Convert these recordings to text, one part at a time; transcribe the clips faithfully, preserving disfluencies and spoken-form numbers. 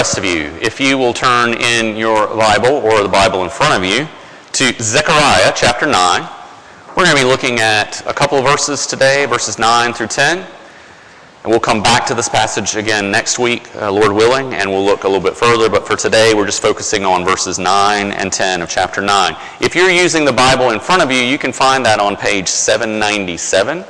rest of you, if you will turn in your Bible or the Bible in front of you to Zechariah chapter nine. We're going to be looking at a couple of verses today, verses nine through ten. And we'll come back to this passage again next week, uh, Lord willing, and we'll look a little bit further. But for today, we're just focusing on verses nine and ten of chapter nine. If you're using the Bible in front of you, you can find that on page seven ninety-seven.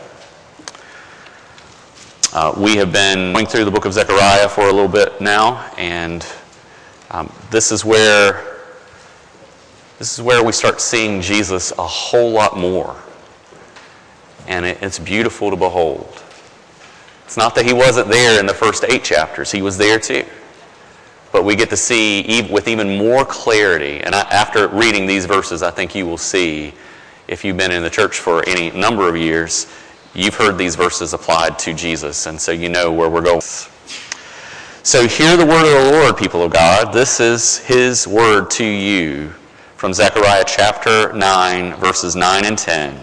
Uh, we have been going through the book of Zechariah for a little bit now, and um, this is where this is where we start seeing Jesus a whole lot more. And it, it's beautiful to behold. It's not that he wasn't there in the first eight chapters. He was there too. But we get to see with even more clarity. And after reading these verses, I think you will see, if you've been in the church for any number of years, you've heard these verses applied to Jesus. And so you know where we're going. So hear the word of the Lord, people of God. This is his word to you from Zechariah chapter nine, verses nine and ten.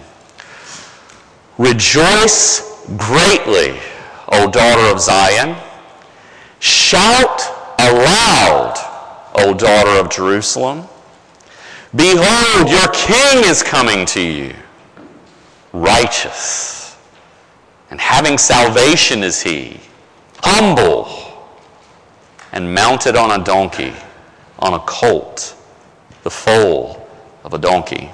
Rejoice greatly, O daughter of Zion. Shout aloud, O daughter of Jerusalem. Behold, your king is coming to you. Righteous and having salvation is he, humble and mounted on a donkey, on a colt, the foal of a donkey.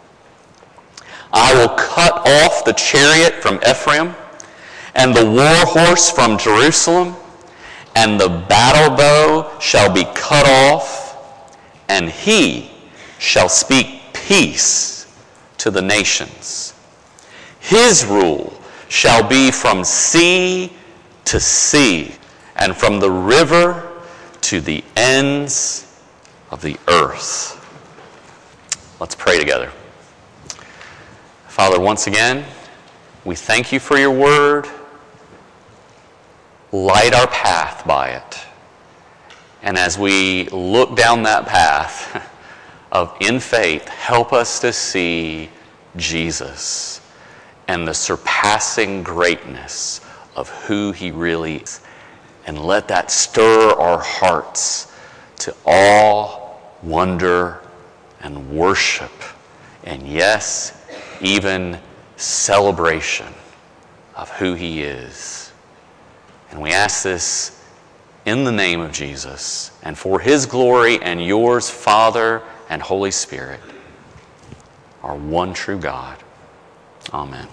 I will cut off the chariot from Ephraim, and the war horse from Jerusalem, and the battle bow shall be cut off, and he shall speak peace to the nations. His rule shall be from sea to sea, and from the river to the ends of the earth. Let's pray together. Father, once again, we thank you for your word. Light our path by it. And as we look down that path of in faith, help us to see Jesus and the surpassing greatness of who he really is. And let that stir our hearts to awe, wonder, and worship. And yes, even celebration of who he is. And we ask this in the name of Jesus and for his glory and yours, Father and Holy Spirit, our one true God. Amen.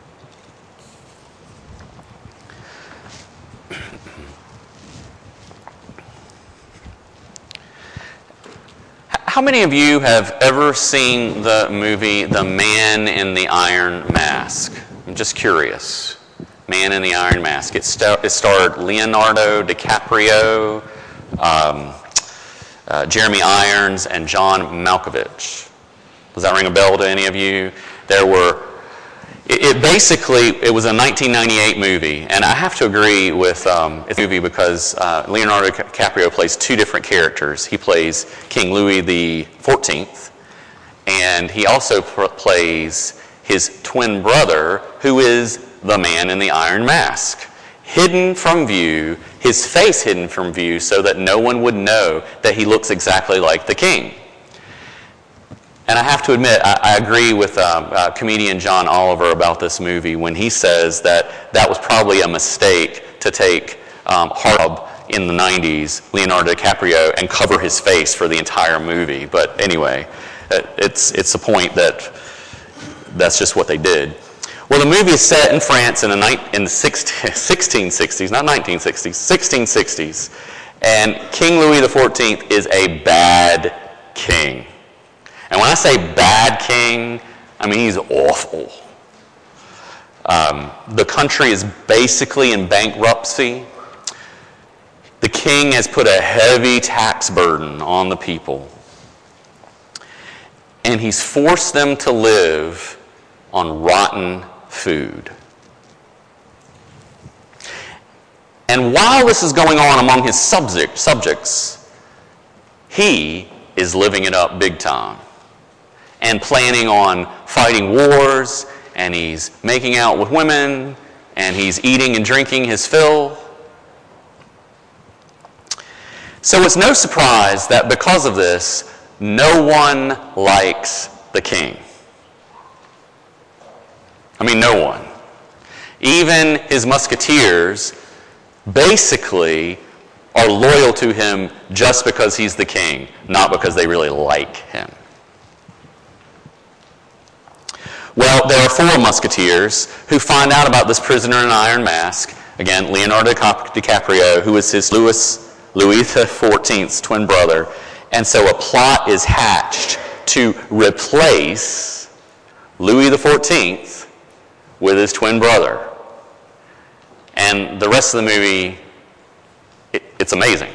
How many of you have ever seen the movie The Man in the Iron Mask? I'm just curious. Man in the Iron Mask. It, star- it starred Leonardo DiCaprio, um, uh, Jeremy Irons, and John Malkovich. Does that ring a bell to any of you? There were. It, it basically it was a nineteen ninety-eight movie, and I have to agree with um, it's a movie because uh, Leonardo DiCaprio plays two different characters. He plays King Louis the fourteenth, and he also pr- plays his twin brother, who is the Man in the Iron Mask, hidden from view, his face hidden from view so that no one would know that he looks exactly like the king. And I have to admit, I, I agree with um, uh, comedian John Oliver about this movie when he says that that was probably a mistake to take um, Hard in the nineties, Leonardo DiCaprio, and cover his face for the entire movie. But anyway, it's it's a point that that's just what they did. Well, the movie is set in France in the, ni- in the sixteen sixties, not nineteen sixties, sixteen sixties. And King Louis the fourteenth is a bad king. And when I say bad king, I mean he's awful. Um, the country is basically in bankruptcy. The king has put a heavy tax burden on the people. And he's forced them to live on rotten food. And while this is going on among his subject, subjects, he is living it up big time and planning on fighting wars, and he's making out with women, and he's eating and drinking his fill. So it's no surprise that because of this, no one likes the king. I mean, no one. Even his musketeers basically are loyal to him just because he's the king, not because they really like him. Well, there are four musketeers who find out about this prisoner in an iron mask. Again, Leonardo DiCaprio, who is his Louis, Louis the fourteenth's twin brother. And so a plot is hatched to replace Louis the fourteenth with his twin brother. And the rest of the movie, it, it's amazing.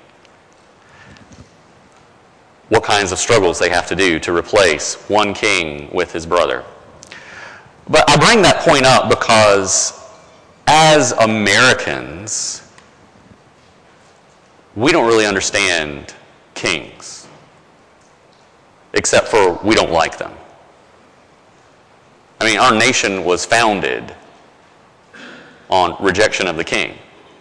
What kinds of struggles they have to do to replace one king with his brother. But I bring that point up because as Americans, we don't really understand kings, except for we don't like them. I mean, our nation was founded on rejection of the king.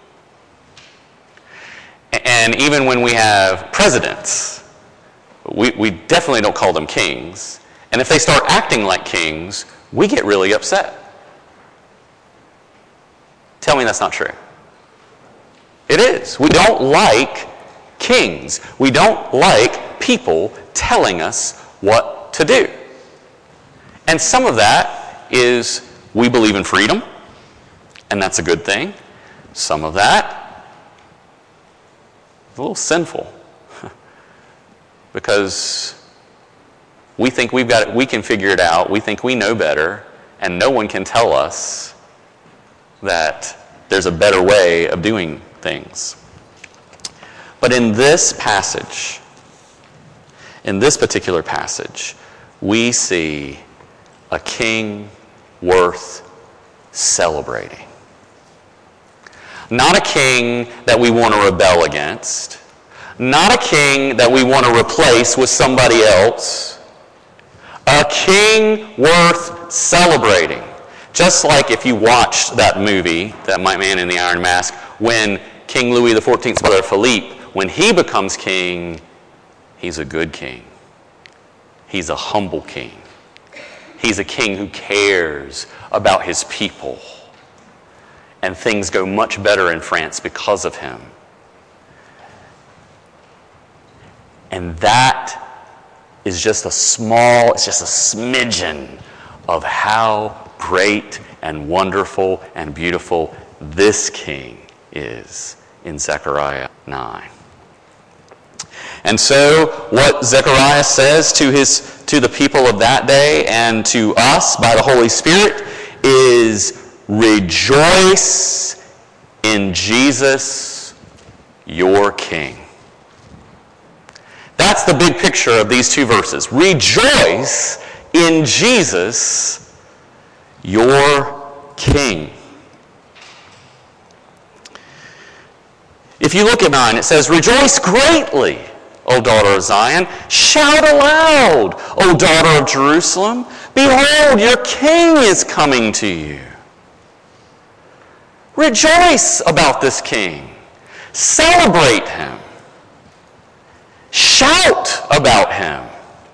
And even when we have presidents, we, we definitely don't call them kings. And if they start acting like kings, we get really upset. Tell me that's not true. It is. We don't like kings. We don't like people telling us what to do. And some of that is we believe in freedom, and that's a good thing. Some of that is a little sinful because we think we've got it, we can figure it out. We think we know better, and no one can tell us that there's a better way of doing things. But in this passage, in this particular passage, we see a king worth celebrating. Not a king that we want to rebel against. Not a king that we want to replace with somebody else. A king worth celebrating. Just like if you watched that movie, that My Man in the Iron Mask, when King Louis the fourteenth's brother Philippe, when he becomes king, he's a good king. He's a humble king. He's a king who cares about his people. And things go much better in France because of him. And that is just a small, it's just a smidgen of how great and wonderful and beautiful this king is in Zechariah nine. And so what Zechariah says to his to the people of that day and to us by the Holy Spirit is, rejoice in Jesus, your King. That's the big picture of these two verses. Rejoice in Jesus, your King. If you look at nine, it says, rejoice greatly, O daughter of Zion. Shout aloud, O daughter of Jerusalem. Behold, your king is coming to you. Rejoice about this king. Celebrate him. Shout about him.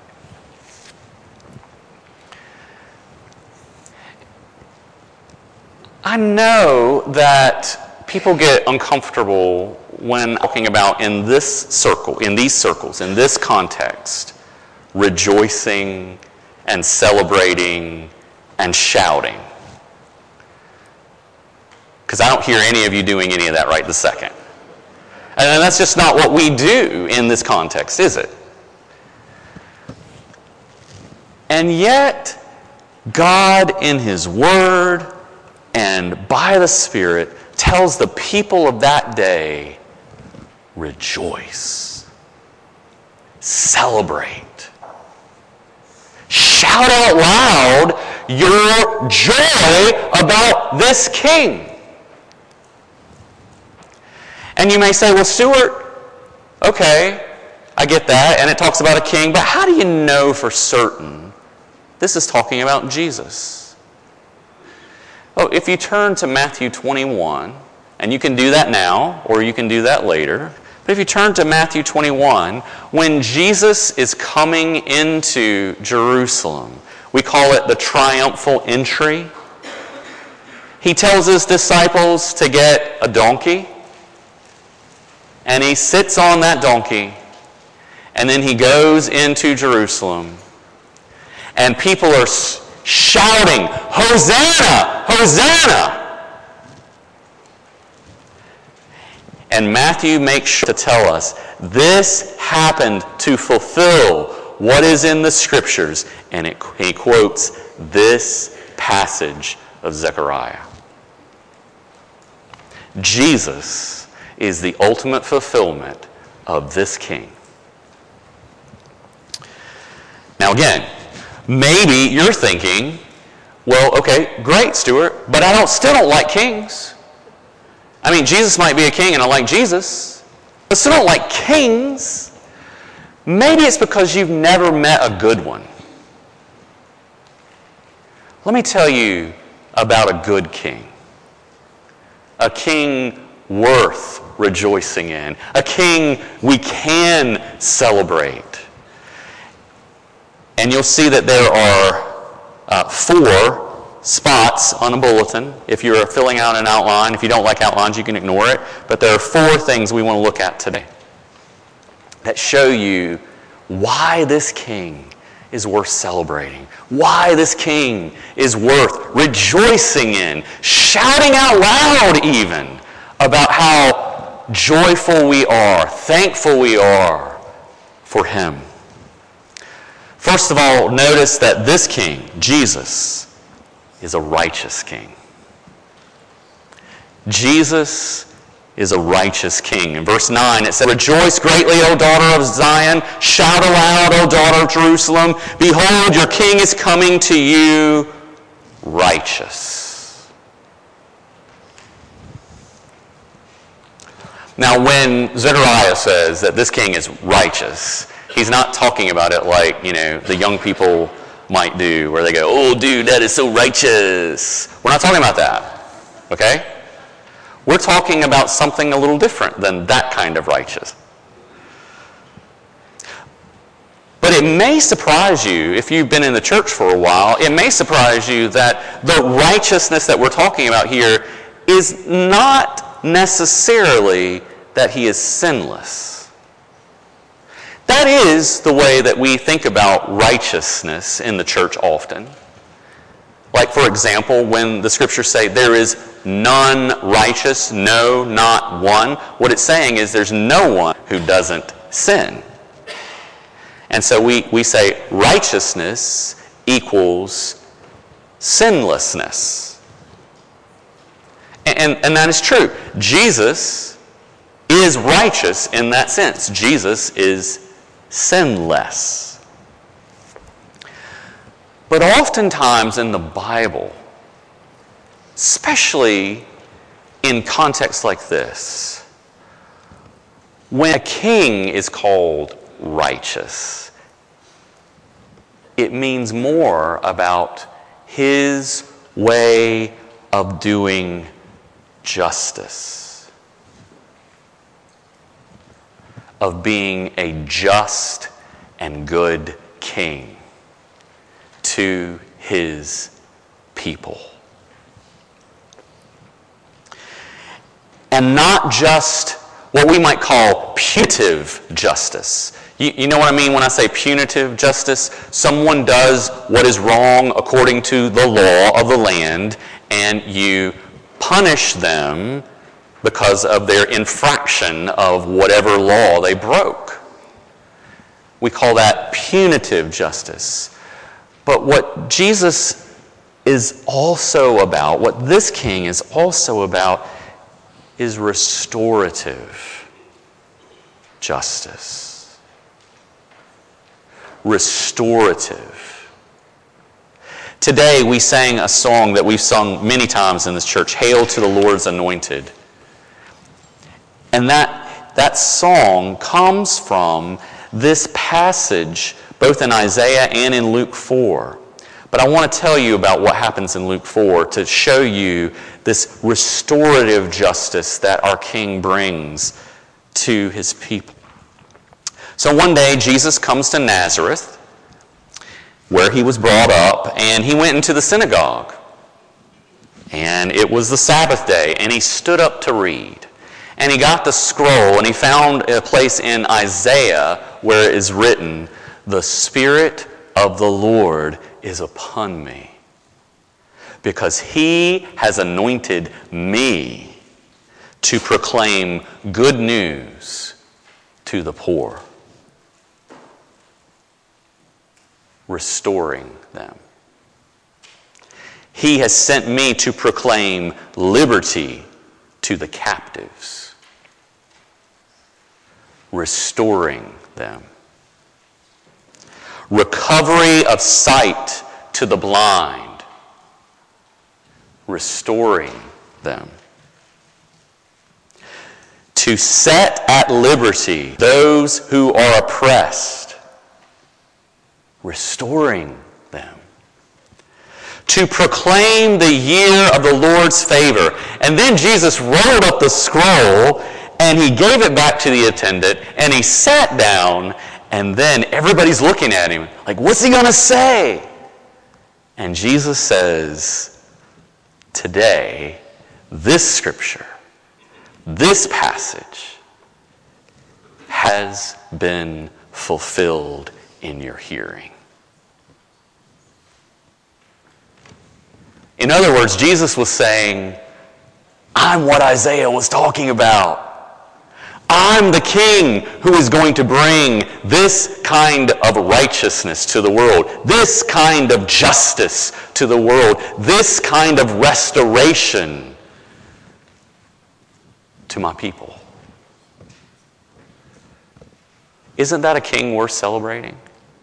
I know that people get uncomfortable when talking about in this circle, in these circles, in this context, rejoicing and celebrating and shouting. Because I don't hear any of you doing any of that right this second. And that's just not what we do in this context, is it? And yet, God in His Word and by the Spirit tells the people of that day, rejoice. Celebrate. Shout out loud your joy about this king. And you may say, well, Stuart, okay, I get that, and it talks about a king, but how do you know for certain this is talking about Jesus? Oh, if you turn to Matthew twenty-one, and you can do that now, or you can do that later, but But if you turn to Matthew twenty-one, when Jesus is coming into Jerusalem, we call it the triumphal entry. He tells his disciples to get a donkey, and he sits on that donkey, and then he goes into Jerusalem, and people are shouting, "Hosanna! Hosanna!" And Matthew makes sure to tell us this happened to fulfill what is in the Scriptures. And it, he quotes this passage of Zechariah. Jesus is the ultimate fulfillment of this king. Now again, maybe you're thinking, well, okay, great, Stuart, but I don't still don't like kings. I mean, Jesus might be a king and I like Jesus, but still don't like kings. Maybe it's because you've never met a good one. Let me tell you about a good king. A king worth rejoicing in. A king we can celebrate. And you'll see that there are uh, four spots on a bulletin. If you're filling out an outline, if you don't like outlines, you can ignore it. But there are four things we want to look at today that show you why this king is worth celebrating, why this king is worth rejoicing in, shouting out loud even about how joyful we are, thankful we are for him. First of all, notice that this king, Jesus, is a righteous king. Jesus is a righteous king. In verse nine it says, "Rejoice greatly, O daughter of Zion. Shout aloud, O daughter of Jerusalem. Behold, your king is coming to you righteous." Now, when Zechariah says that this king is righteous, he's not talking about it like, you know, the young people might do, where they go, "Oh, dude, that is so righteous." We're not talking about that, okay? We're talking about something a little different than that kind of righteous. But it may surprise you, if you've been in the church for a while, it may surprise you that the righteousness that we're talking about here is not necessarily that he is sinless. That is the way that we think about righteousness in the church often. Like, for example, when the Scriptures say there is none righteous, no, not one, what it's saying is there's no one who doesn't sin. And so we, we say righteousness equals sinlessness. And, and, and that is true. Jesus is righteous in that sense. Jesus is sinless. But oftentimes in the Bible, especially in contexts like this, when a king is called righteous, it means more about his way of doing justice, of being a just and good king to his people. And not just what we might call punitive justice. You, you know what I mean when I say punitive justice? Someone does what is wrong according to the law of the land, and you punish them because of their infraction of whatever law they broke. We call that punitive justice. But what Jesus is also about, what this king is also about, is restorative justice. Restorative. Today we sang a song that we've sung many times in this church, "Hail to the Lord's Anointed." And that, that song comes from this passage, both in Isaiah and in Luke four. But I want to tell you about what happens in Luke four to show you this restorative justice that our King brings to his people. So one day, Jesus comes to Nazareth, where he was brought up, and he went into the synagogue. And it was the Sabbath day, and he stood up to read. And he got the scroll, and he found a place in Isaiah where it is written, "The Spirit of the Lord is upon me, because he has anointed me to proclaim good news to the poor, restoring them. He has sent me to proclaim liberty to the captives, restoring them. Recovery of sight to the blind, restoring them. To set at liberty those who are oppressed, restoring them. To proclaim the year of the Lord's favor." And then Jesus rolled up the scroll and he gave it back to the attendant and he sat down, and then everybody's looking at him like, what's he going to say? And Jesus says, today, this scripture, this passage has been fulfilled in your hearing. In other words, Jesus was saying, I'm what Isaiah was talking about. I'm the king who is going to bring this kind of righteousness to the world, this kind of justice to the world, this kind of restoration to my people. Isn't that a king worth celebrating?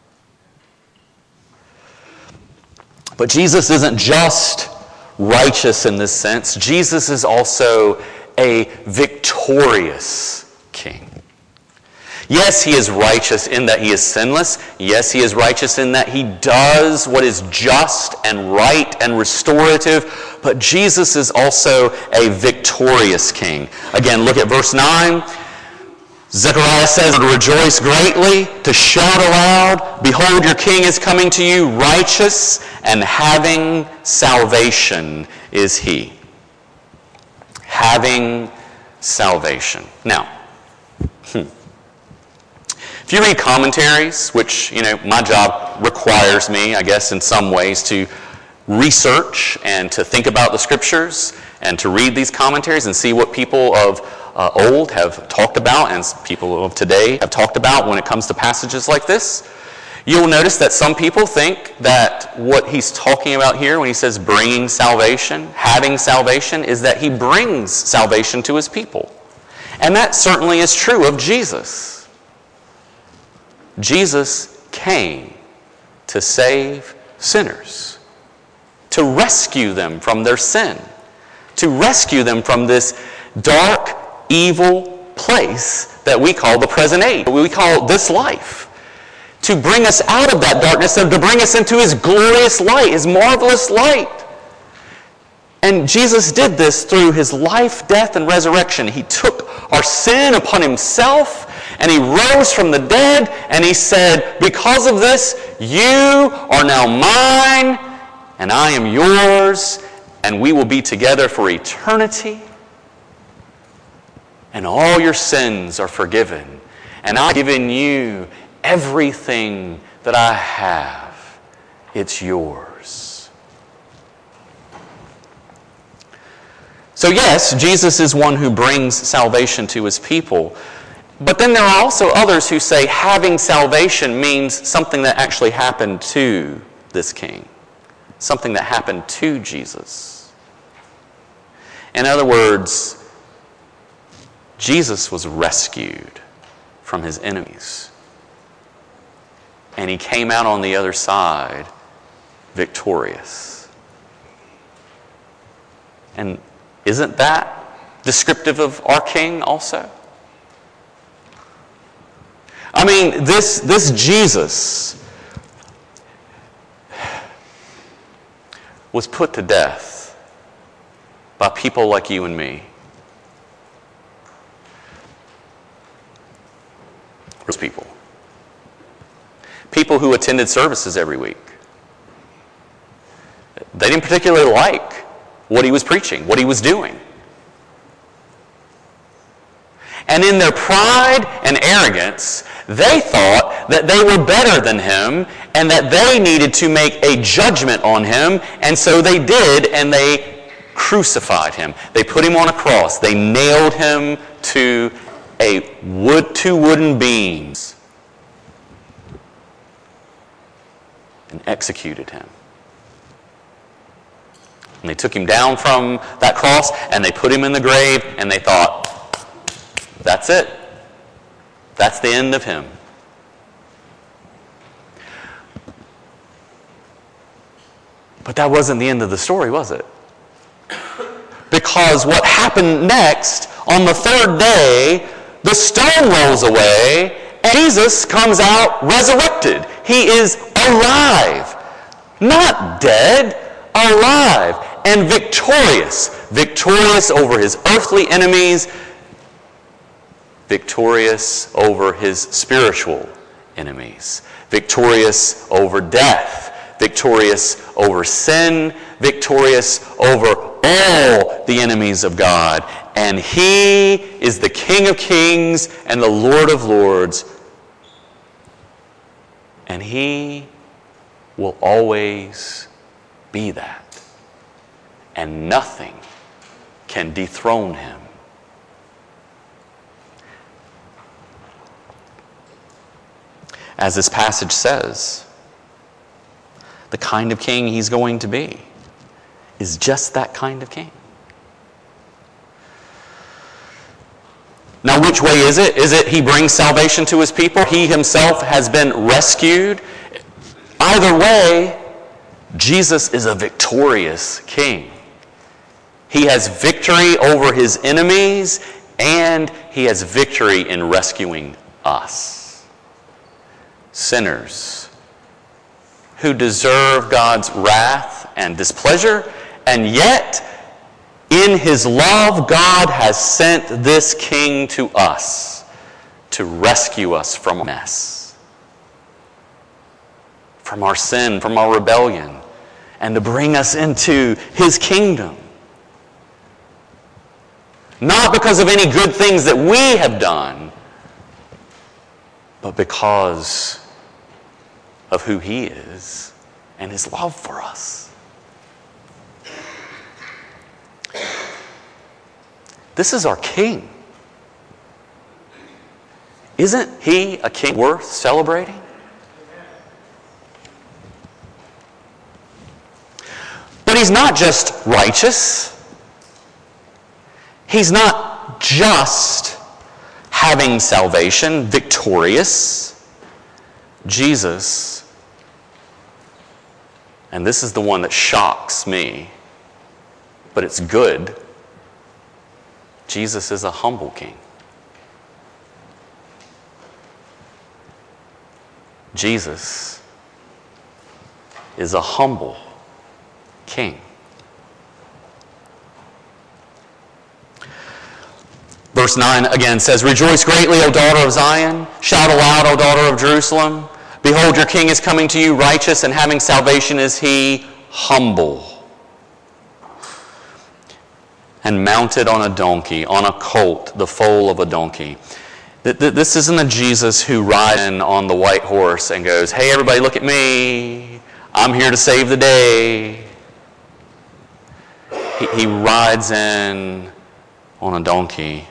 But Jesus isn't just righteous in this sense. Jesus is also a victorious king. Yes, he is righteous in that he is sinless. Yes, he is righteous in that he does what is just and right and restorative. But Jesus is also a victorious king. Again, look at verse nine. Zechariah says, rejoice greatly, to shout aloud, behold, your king is coming to you, righteous and having salvation is he. Having salvation. Now, hmm. if you read commentaries, which, you know, my job requires me, I guess, in some ways, to research and to think about the scriptures and to read these commentaries and see what people of uh, old have talked about and people of today have talked about when it comes to passages like this, you'll notice that some people think that what he's talking about here when he says bringing salvation, having salvation, is that he brings salvation to his people. And that certainly is true of Jesus. Jesus came to save sinners, to rescue them from their sin, to rescue them from this dark, evil place that we call the present age, we call this life, to bring us out of that darkness and to bring us into his glorious light, his marvelous light. And Jesus did this through his life, death, and resurrection. He took our sin upon himself, and he rose from the dead, and he said, because of this, you are now mine, and I am yours, and we will be together for eternity. And all your sins are forgiven. And I've given you everything that I have. It's yours. So yes, Jesus is one who brings salvation to his people. But then there are also others who say having salvation means something that actually happened to this king. Something that happened to Jesus. In other words, Jesus was rescued from his enemies. And he came out on the other side victorious. And isn't that descriptive of our King also? I mean, this, this Jesus was put to death by people like you and me. those people. People who attended services every week. They didn't particularly like what he was preaching, what he was doing. And in their pride and arrogance, they thought that they were better than him and that they needed to make a judgment on him, and so they did, and they crucified him. They put him on a cross. They nailed him to a wood, two wooden beams and executed him. And they took him down from that cross and they put him in the grave, and they thought, that's it. That's the end of him. But that wasn't the end of the story, was it? Because what happened next, on the third day, the stone rolls away, and Jesus comes out resurrected. He is alive. Not dead, alive. And victorious. Victorious over his earthly enemies. Victorious over his spiritual enemies. Victorious over death. Victorious over sin. Victorious over all the enemies of God. And he is the King of Kings and the Lord of Lords. And he will always be that. And nothing can dethrone him. As this passage says, the kind of king he's going to be is just that kind of king. Now, which way is it? Is it he brings salvation to his people? He himself has been rescued? Either way, Jesus is a victorious king. He has victory over his enemies, and he has victory in rescuing us. Sinners who deserve God's wrath and displeasure, and yet in his love, God has sent this king to us to rescue us from a mess, from our sin, from our rebellion, and to bring us into his kingdom. Not because of any good things that we have done, but because of who he is and his love for us. This is our king. Isn't he a king worth celebrating? But he's not just righteous. He's not just having salvation, victorious. Jesus, and this is the one that shocks me, but it's good. Jesus is a humble king. Jesus is a humble king. Verse nine again says, "Rejoice greatly, O daughter of Zion. Shout aloud, O daughter of Jerusalem. Behold, your king is coming to you, righteous and having salvation is he, humble, and mounted on a donkey, on a colt, the foal of a donkey." This isn't a Jesus who rides in on the white horse and goes, "Hey, everybody, look at me. I'm here to save the day." He, he rides in on a donkey.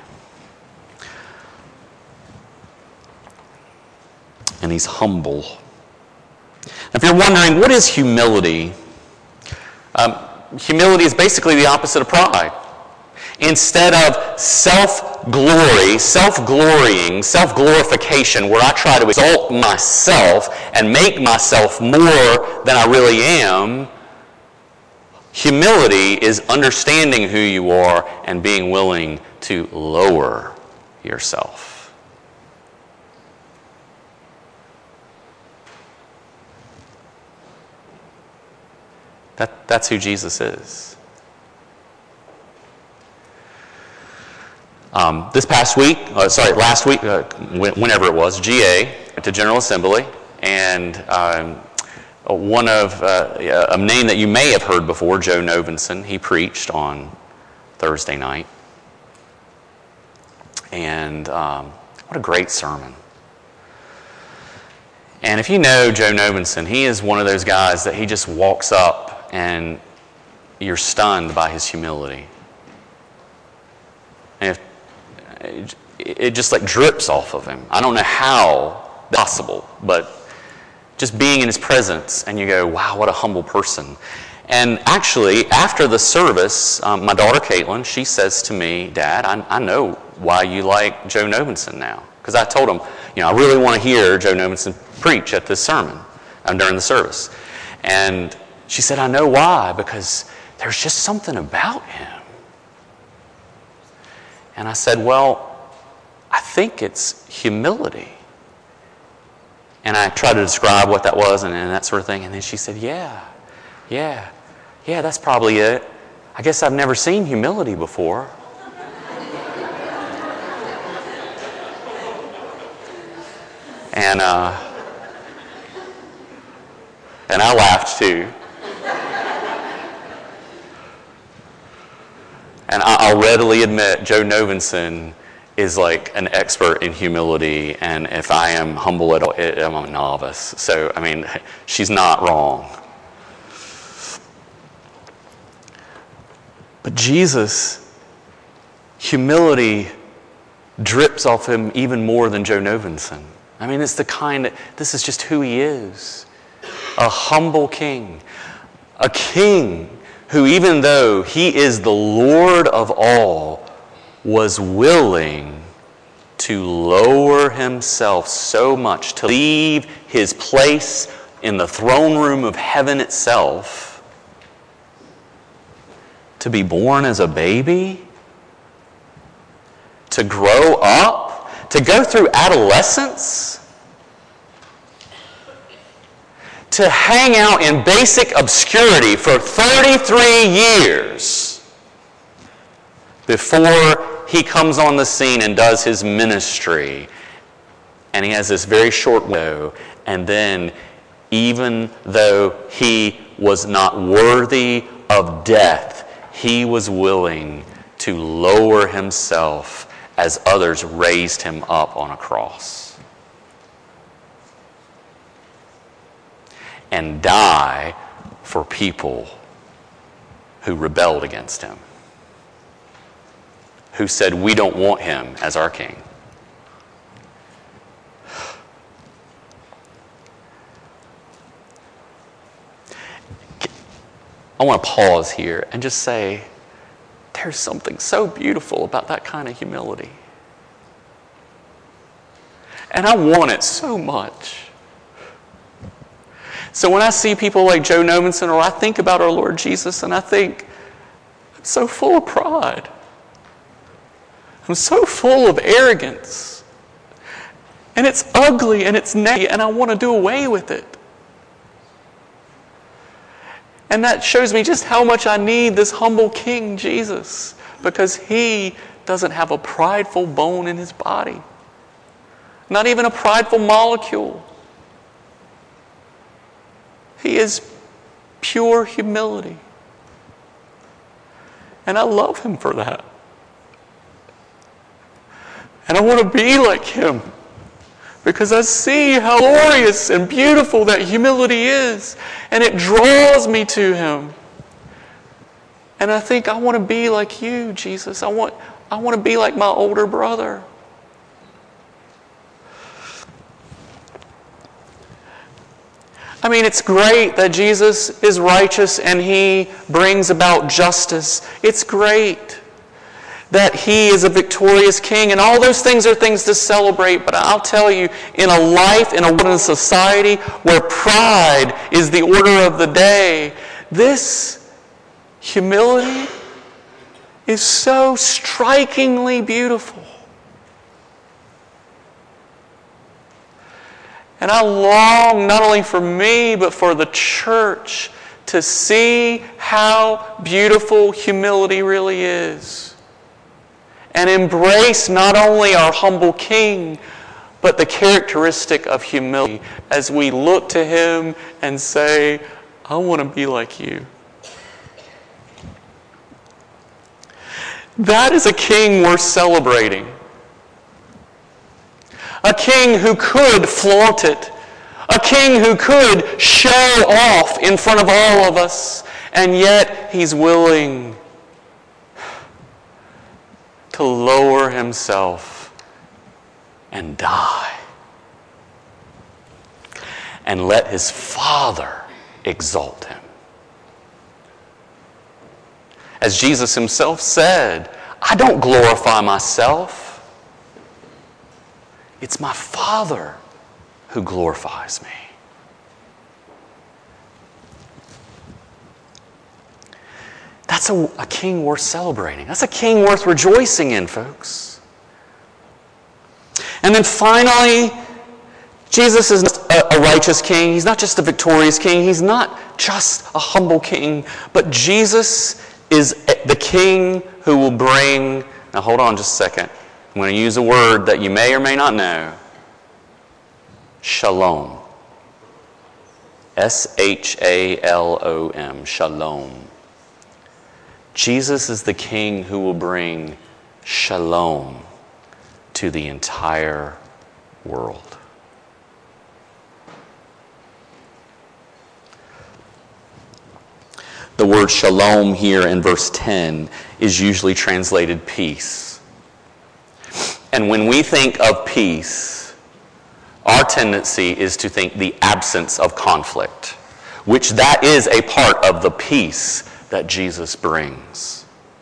And he's humble. If you're wondering, what is humility? Um, humility is basically the opposite of pride. Instead of self-glory, self-glorying, self-glorification, where I try to exalt myself and make myself more than I really am, humility is understanding who you are and being willing to lower yourself. That, that's who Jesus is. Um, this past week, uh, sorry, last week, uh, whenever it was, G A, to General Assembly, and um, one of, uh, a name that you may have heard before, Joe Novenson, he preached on Thursday night. And um, what a great sermon. And if you know Joe Novenson, he is one of those guys that he just walks up and you're stunned by his humility. And if, it, it just like drips off of him. I don't know how that's possible, but just being in his presence and you go, wow, what a humble person. And actually, after the service, um, my daughter Caitlin, she says to me, Dad, I, I know why you like Joe Novenson now. Because I told him, you know, I really want to hear Joe Novenson preach at this sermon um, during the service. And she said, I know why, because there's just something about him. And I said, well, I think it's humility. And I tried to describe what that was and, and that sort of thing. And then she said, yeah, yeah, yeah, that's probably it. I guess I've never seen humility before. And uh, and I laughed too. And I'll readily admit, Joe Novenson is like an expert in humility, and if I am humble at all, I'm a novice. So, I mean, she's not wrong. But Jesus, humility drips off him even more than Joe Novenson. I mean, it's the kind that, this is just who he is. A humble king. A king who, even though he is the Lord of all, was willing to lower himself so much, to leave his place in the throne room of heaven itself, to be born as a baby, to grow up, to go through adolescence, to hang out in basic obscurity for thirty-three years before he comes on the scene and does his ministry. And he has this very short window. And then, even though he was not worthy of death, he was willing to lower himself as others raised him up on a cross. And die for people who rebelled against him, who said, we don't want him as our king. I want to pause here and just say, there's something so beautiful about that kind of humility. And I want it so much. So when I see people like Joe Novenson, or I think about our Lord Jesus, and I think, I'm so full of pride. I'm so full of arrogance. And it's ugly and it's nasty, and I want to do away with it. And that shows me just how much I need this humble King Jesus, because he doesn't have a prideful bone in his body. Not even a prideful molecule. He is pure humility. And I love him for that. And I want to be like him, because I see how glorious and beautiful that humility is. And it draws me to him. And I think, I want to be like you, Jesus. I want, I want to be like my older brother. I mean, it's great that Jesus is righteous and he brings about justice. It's great that he is a victorious king, and all those things are things to celebrate. But I'll tell you, in a life, in a society where pride is the order of the day, this humility is so strikingly beautiful. And I long not only for me, but for the church to see how beautiful humility really is. and embrace not only our humble King, but the characteristic of humility as we look to Him and say, I want to be like you. That is a King worth celebrating. A King who could flaunt it. A King who could show off in front of all of us. And yet He's willing to lower Himself and die. And let His Father exalt Him. As Jesus Himself said, I don't glorify myself. It's my Father who glorifies me. That's a, a King worth celebrating. That's a King worth rejoicing in, folks. And then finally, Jesus is a, a righteous King. He's not just a victorious King. He's not just a humble King. But Jesus is the King who will bring... Now hold on just a second. I'm going to use a word that you may or may not know. Shalom. S H A L O M. Shalom. Jesus is the King who will bring shalom to the entire world. The word shalom here in verse ten is usually translated peace. And when we think of peace, our tendency is to think the absence of conflict, which that is a part of the peace that Jesus brings.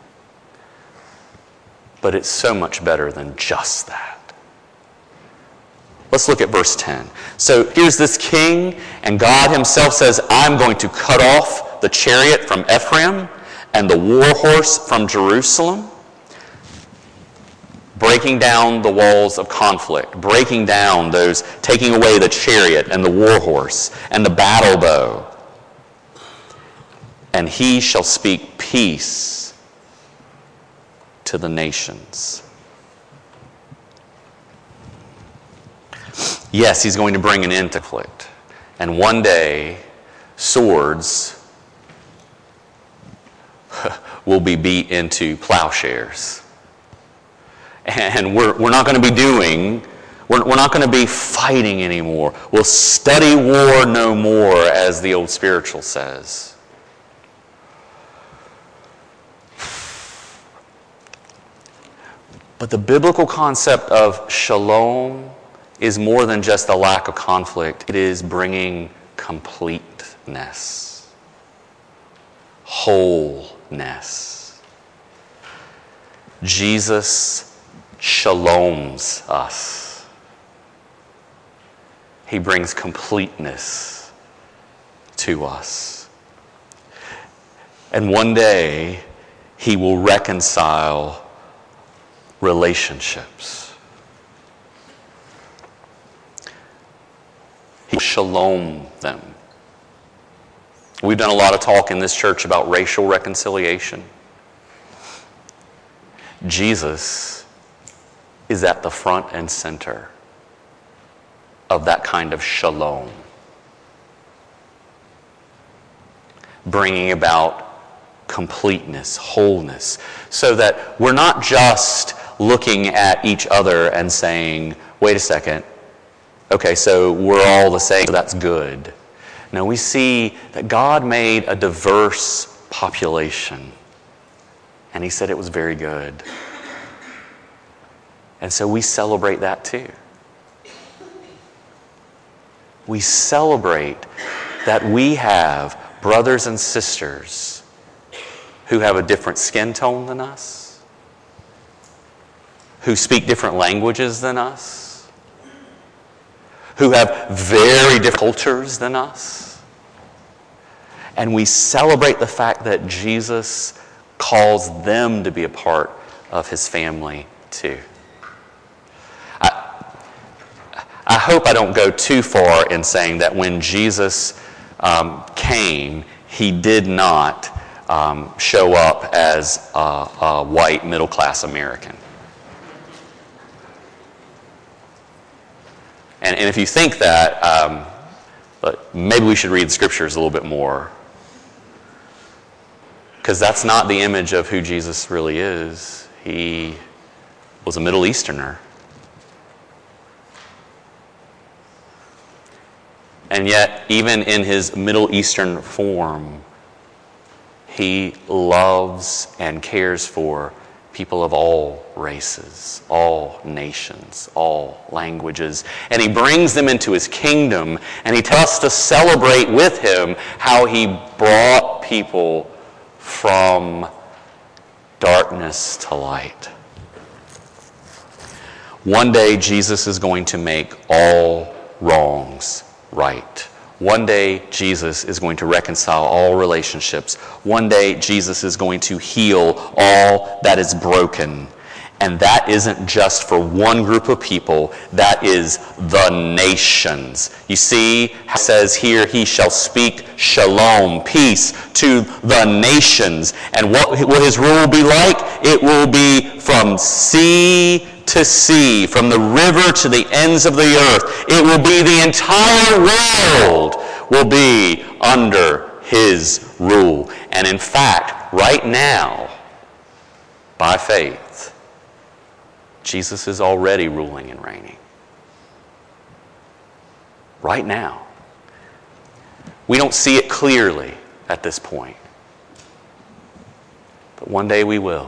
But it's so much better than just that. Let's look at verse ten. So here's this king, and God Himself says, I'm going to cut off the chariot from Ephraim and the war horse from Jerusalem, breaking down the walls of conflict, breaking down those, taking away the chariot and the war horse and the battle bow. And He shall speak peace to the nations. Yes, He's going to bring an end to conflict. And one day, swords will be beat into plowshares. And we're, we're not going to be doing, we're, we're not going to be fighting anymore. We'll study war no more, as the old spiritual says. But the biblical concept of shalom is more than just a lack of conflict. It is bringing completeness, wholeness. Jesus shaloms us. He brings completeness to us. And one day, He will reconcile relationships. He will shalom them. We've done a lot of talk in this church about racial reconciliation. Jesus is at the front and center of that kind of shalom, bringing about completeness, wholeness, so that we're not just looking at each other and saying, wait a second, okay, so we're all the same, so that's good. No, we see that God made a diverse population, and He said it was very good. And so we celebrate that too. We celebrate that we have brothers and sisters who have a different skin tone than us, who speak different languages than us, who have very different cultures than us. And we celebrate the fact that Jesus calls them to be a part of His family too. I hope I don't go too far in saying that when Jesus um, came, He did not um, show up as a, a white middle-class American. And, and if you think that, um, but maybe we should read the scriptures a little bit more. Because that's not the image of who Jesus really is. He was a Middle Easterner. And yet, even in his Middle Eastern form, he loves and cares for people of all races, all nations, all languages. And he brings them into his kingdom, and he tells us to celebrate with him how he brought people from darkness to light. One day, Jesus is going to make all wrongs right. One day, Jesus is going to reconcile all relationships. One day, Jesus is going to heal all that is broken. And that isn't just for one group of people. That is the nations. You see, it says here, he shall speak shalom, peace, to the nations. And what will his rule will be like? It will be from sea to sea, from the river to the ends of the earth. It will be the entire world will be under his rule. And in fact, right now, by faith, Jesus is already ruling and reigning. Right now. We don't see it clearly at this point. But one day we will.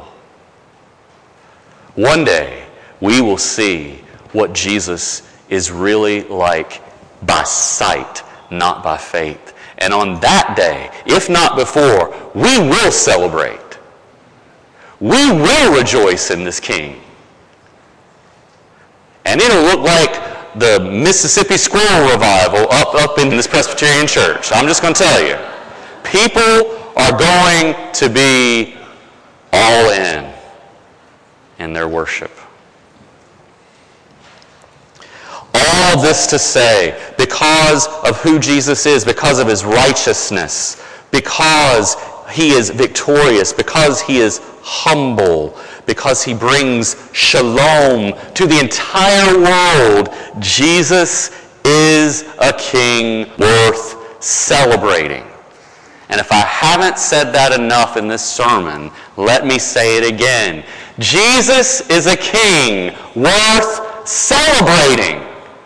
One day, we will see what Jesus is really like by sight, not by faith. And on that day, if not before, we will celebrate. We will rejoice in this King. And it'll look like the Mississippi Squirrel Revival up, up in this Presbyterian church. I'm just going to tell you. People are going to be all in in their worship. All this to say, because of who Jesus is, because of his righteousness, because he is victorious, because he is humble, because he brings shalom to the entire world, Jesus is a king worth celebrating. And if I haven't said that enough in this sermon, let me say it again. Jesus is a king worth celebrating.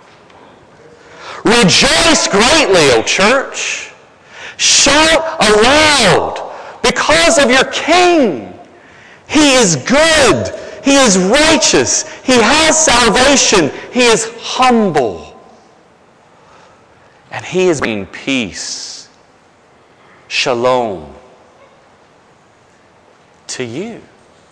Rejoice greatly, O church. Shout aloud because of your King. He is good. He is righteous. He has salvation. He is humble. And he is bringing peace, shalom, to you.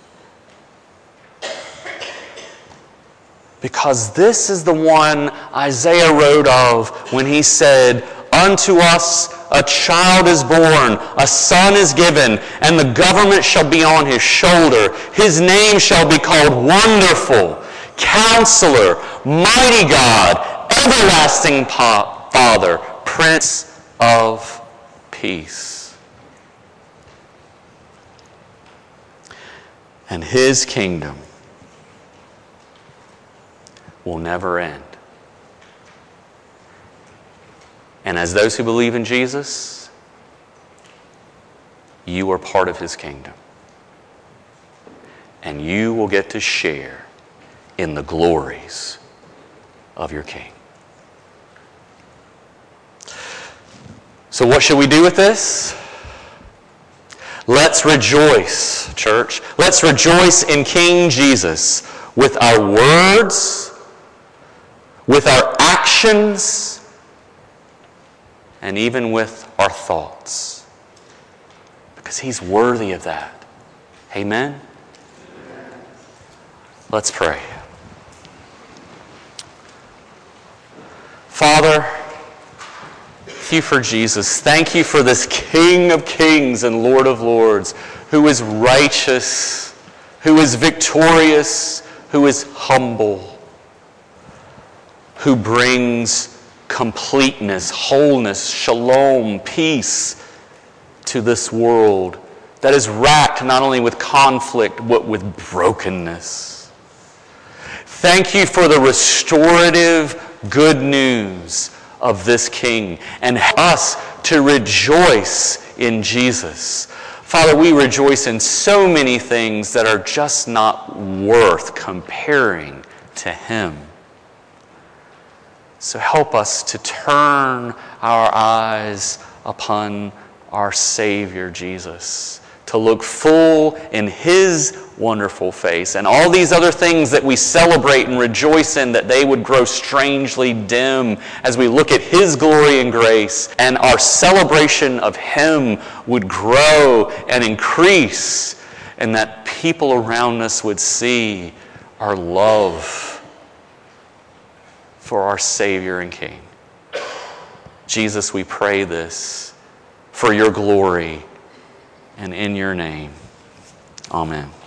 Because this is the one Isaiah wrote of when he said, "Unto us a child is born, a son is given, and the government shall be on his shoulder. His name shall be called Wonderful, Counselor, Mighty God, Everlasting Father, Prince of Peace." And his kingdom will never end. And as those who believe in Jesus, you are part of his kingdom. And you will get to share in the glories of your King. So what should we do with this? Let's rejoice, church. Let's rejoice in King Jesus with our words, with our actions, and even with our thoughts. Because he's worthy of that. Amen? Let's pray. Father, thank you for Jesus. Thank you for this King of Kings and Lord of Lords, who is righteous, who is victorious, who is humble, who brings completeness, wholeness, shalom, peace to this world that is racked not only with conflict, but with brokenness. Thank you for the restorative good news of this King and us to rejoice in Jesus. Father, we rejoice in so many things that are just not worth comparing to Him. So help us to turn our eyes upon our Savior Jesus, to look full in His wonderful face, and all these other things that we celebrate and rejoice in, that they would grow strangely dim as we look at His glory and grace, and our celebration of Him would grow and increase, and that people around us would see our love for our Savior and King. Jesus, we pray this for your glory and in your name. Amen.